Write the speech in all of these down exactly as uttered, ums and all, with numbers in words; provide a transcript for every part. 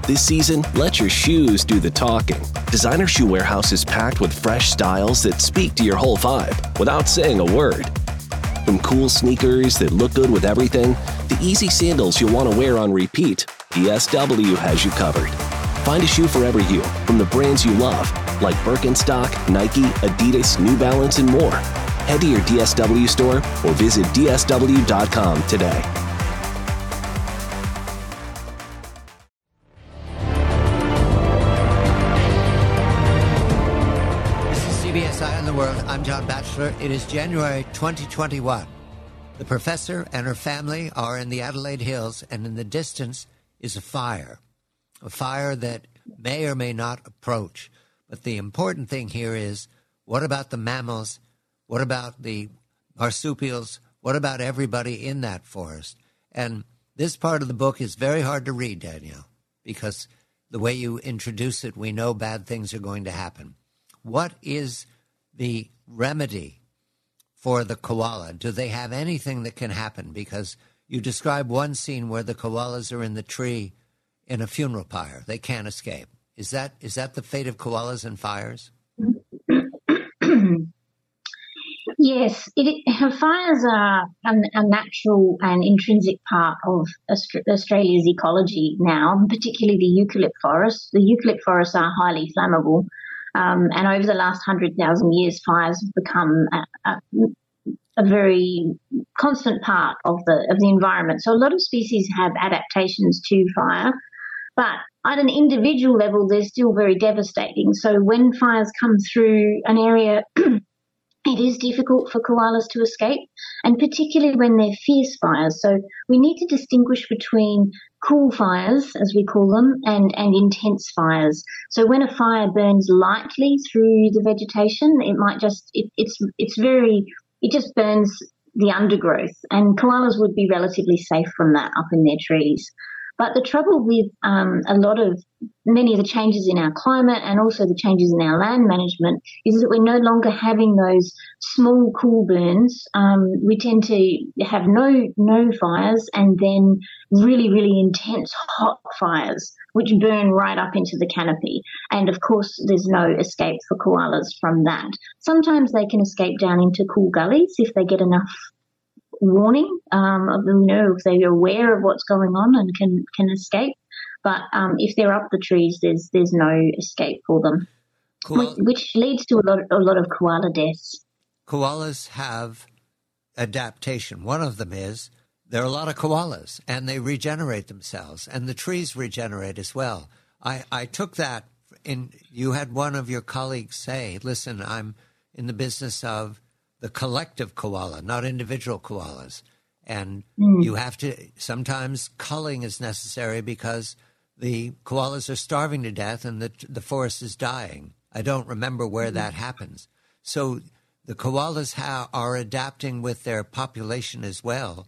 This season, let your shoes do the talking. Designer Shoe Warehouse is packed with fresh styles that speak to your whole vibe without saying a word. From cool sneakers that look good with everything, to easy sandals you'll want to wear on repeat, D S W has you covered. Find a shoe for every you from the brands you love, like Birkenstock, Nike, Adidas, New Balance, and more. Head to your D S W store or visit D S W dot com today. C B S Eye on the World. I'm John Batchelor. It is January twenty twenty-one. The professor and her family are in the Adelaide Hills, and in the distance is a fire. A fire that may or may not approach. But the important thing here is, what about the mammals? What about the marsupials? What about everybody in that forest? And this part of the book is very hard to read, Danielle, because the way you introduce it, we know bad things are going to happen. What is the remedy for the koala? Do they have anything that can happen? Because you describe one scene where the koalas are in the tree in a funeral pyre. They can't escape. Is that is that the fate of koalas and fires? Yes, it, fires are a, a natural and intrinsic part of Australia's ecology now, particularly the eucalypt forests. The eucalypt forests are highly flammable. Um, and over the last one hundred thousand years, fires have become a, a, a very constant part of the of the environment. So a lot of species have adaptations to fire, but at an individual level, they're still very devastating. So when fires come through an area, it is difficult for koalas to escape, and particularly when they're fierce fires. So we need to distinguish between cool fires, as we call them, and, and intense fires. So when a fire burns lightly through the vegetation, it might just, it, it's, it's very, it just burns the undergrowth, and koalas would be relatively safe from that up in their trees. But the trouble with um, a lot of, many of the changes in our climate and also the changes in our land management is that we're no longer having those small, cool burns. Um, we tend to have no, no fires and then really, really intense hot fires, which burn right up into the canopy. And of course, there's no escape for koalas from that. Sometimes they can escape down into cool gullies if they get enough warning, um, of them, you know, if they're aware of what's going on and can, can escape. But um, if they're up the trees, there's there's no escape for them, Koala- which, which leads to a lot a lot of koala deaths. Koalas have adaptation. One of them is there are a lot of koalas, and they regenerate themselves, and the trees regenerate as well. I, I took that in. You had one of your colleagues say, "Listen, I'm in the business of the collective koala, not individual koalas. And mm. you have to, sometimes culling is necessary because the koalas are starving to death and the, the forest is dying. I don't remember where mm. that happens. So the koalas ha- are adapting with their population as well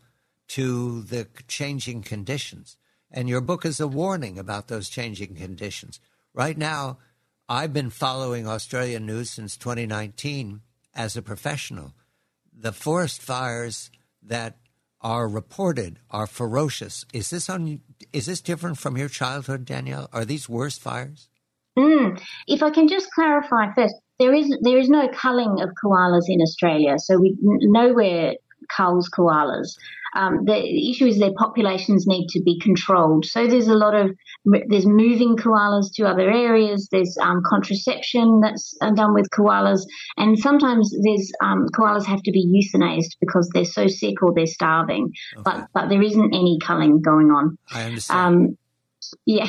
to the changing conditions. And your book is a warning about those changing conditions. Right now, I've been following Australian news since twenty nineteen as a professional. The forest fires that are reported are ferocious. Is this on? Is this different from your childhood, Danielle? Are these worse fires? Mm. If I can just clarify first, there is there is no culling of koalas in Australia, so we nowhere culls koalas. Um, the issue is their populations need to be controlled. So there's a lot of there's moving koalas to other areas. There's um, contraception that's done with koalas, and sometimes there's um, koalas have to be euthanized because they're so sick or they're starving. Okay. But but there isn't any culling going on. I understand. Um, yeah.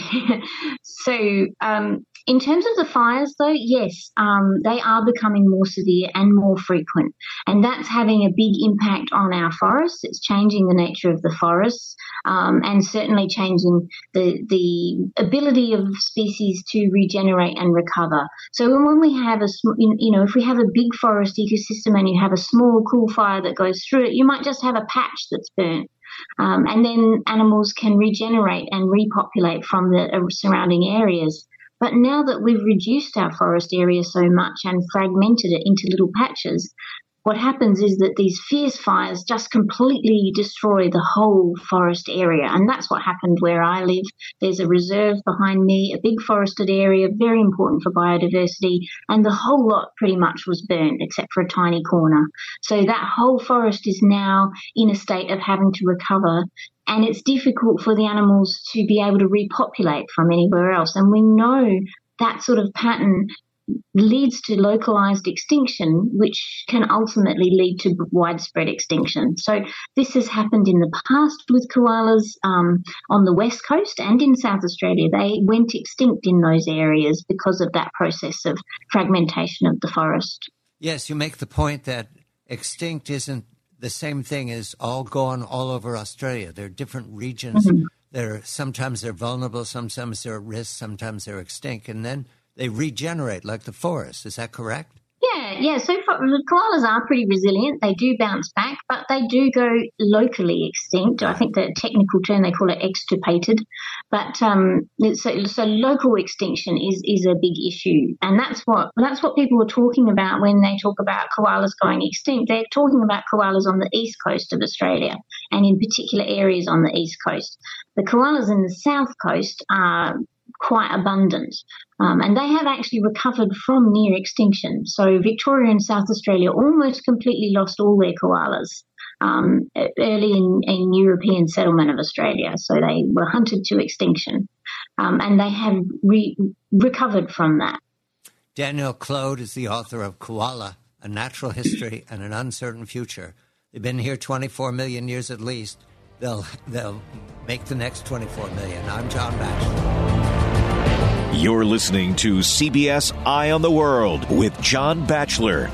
so um, in terms of the fires, though, yes, um, they are becoming more severe and more frequent, and that's having a big impact on our forests. It's changing the nature of the forests, um, and certainly changing the the ability of species to regenerate and recover. So when, when we have a, you know, if we have a big forest ecosystem and you have a small, cool fire that goes through it, you might just have a patch that's burnt. Um, and then animals can regenerate and repopulate from the uh, surrounding areas. But now that we've reduced our forest area so much and fragmented it into little patches, what happens is that these fierce fires just completely destroy the whole forest area. And that's what happened where I live. There's a reserve behind me, a big forested area, very important for biodiversity, and the whole lot pretty much was burnt except for a tiny corner. So that whole forest is now in a state of having to recover, and it's difficult for the animals to be able to repopulate from anywhere else. And we know that sort of pattern leads to localized extinction, which can ultimately lead to widespread extinction. So this has happened in the past with koalas um, on the West Coast and in South Australia. They went extinct in those areas because of that process of fragmentation of the forest. Yes, you make the point that extinct isn't the same thing as all gone all over Australia. There are different regions. Mm-hmm. They're, sometimes they're vulnerable, sometimes they're at risk, sometimes they're extinct, and then they regenerate like the forest. Is that correct? Yeah, yeah. So for, koalas are pretty resilient. They do bounce back, but they do go locally extinct. I think the technical term, they call it extirpated. But um, so, so local extinction is, is a big issue. And that's what that's what people are talking about when they talk about koalas going extinct. They're talking about koalas on the east coast of Australia and in particular areas on the east coast. The koalas in the south coast are quite abundant. Um, and they have actually recovered from near extinction. So Victoria and South Australia almost completely lost all their koalas um, early in, in European settlement of Australia. So they were hunted to extinction. Um, and they have re- recovered from that. Danielle Clode is the author of Koala, A Natural History and an Uncertain Future. They've been here twenty-four million years at least. They'll, they'll make the next twenty-four million. I'm John Batchelor. You're listening to C B S Eye on the World with John Batchelor.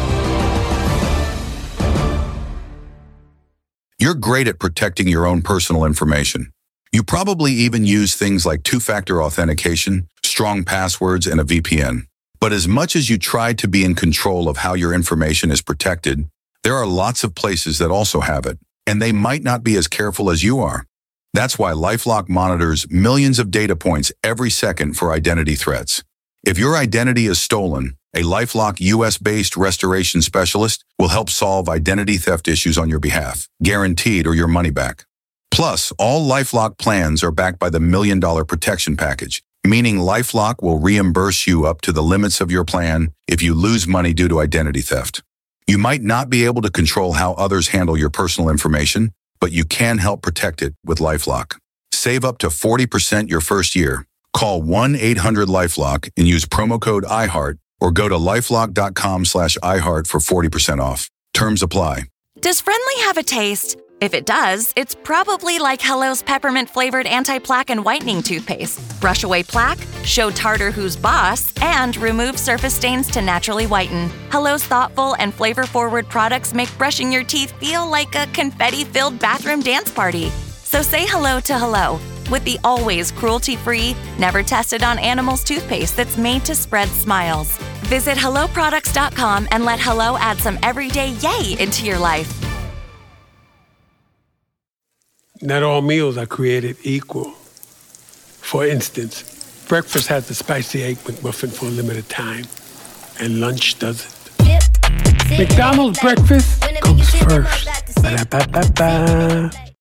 You're great at protecting your own personal information. You probably even use things like two-factor authentication, strong passwords, and a V P N. But as much as you try to be in control of how your information is protected, there are lots of places that also have it, and they might not be as careful as you are. That's why LifeLock monitors millions of data points every second for identity threats. If your identity is stolen, a LifeLock U S-based restoration specialist will help solve identity theft issues on your behalf, guaranteed or your money back. Plus, all LifeLock plans are backed by the Million Dollar Protection Package, meaning LifeLock will reimburse you up to the limits of your plan if you lose money due to identity theft. You might not be able to control how others handle your personal information, but you can help protect it with LifeLock. Save up to forty percent your first year. Call one eight hundred LifeLock and use promo code iHeart or go to lifelock.com slash iHeart for forty percent off. Terms apply. Does Friendly have a taste? If it does, it's probably like Hello's peppermint-flavored anti-plaque and whitening toothpaste. Brush away plaque, show tartar who's boss, and remove surface stains to naturally whiten. Hello's thoughtful and flavor-forward products make brushing your teeth feel like a confetti-filled bathroom dance party. So say hello to Hello with the always cruelty-free, never tested on animals toothpaste that's made to spread smiles. Visit hello products dot com and let Hello add some everyday yay into your life. Not all meals are created equal. For instance, breakfast has the spicy egg McMuffin for a limited time, and lunch doesn't. McDonald's breakfast comes first. Ba-da-ba-ba-ba.